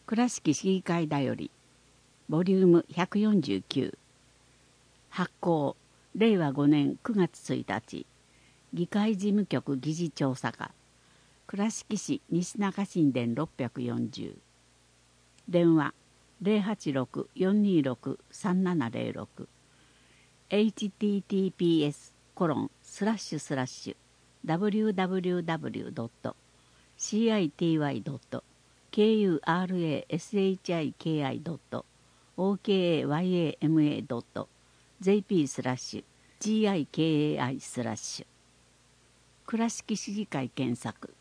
倉敷市議会だよりボリューム149発行令和5年9月1日議会事務局議事調査課倉敷市西中新田640電話086-426-3706 https://www.city.okayama.jp/gikai/ 倉敷市議会検索